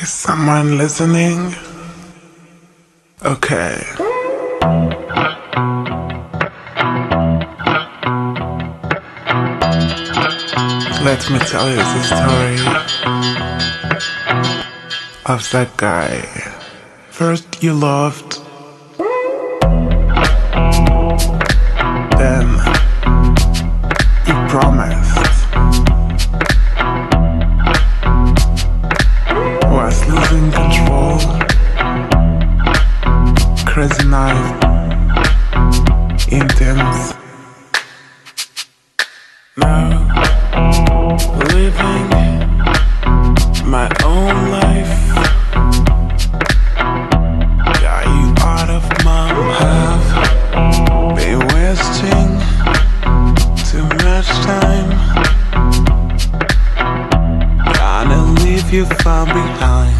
Is someone listening? Okay. Let me tell you the story of that guy. First you loved, then you promised. Was losing control. Crazy night, intense. Now living my own life. Got you out of my half. Been wasting too much time. Gonna leave you far behind.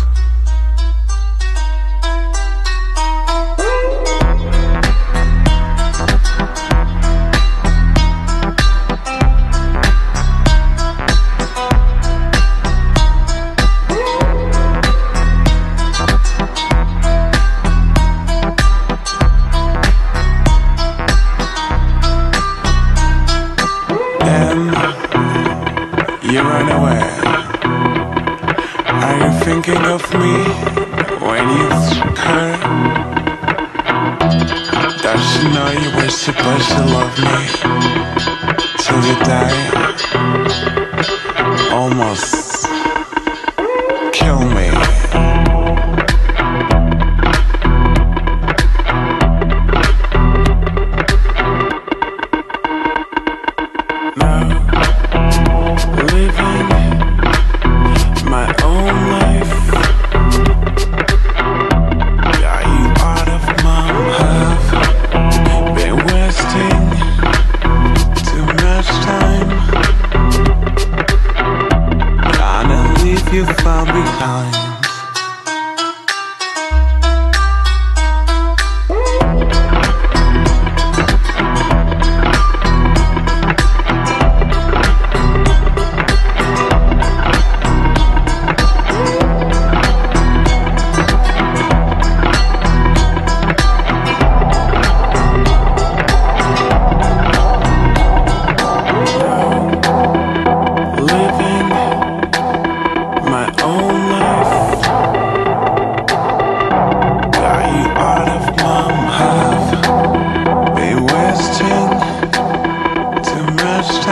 You run away. Are you thinking of me when you struck her? Does she know you were supposed to love me till you die? Almost kill me. Living my own life. Got you out of my half. Been wasting too much time. Gonna leave you far behind.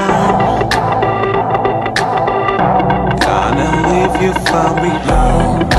You found me now.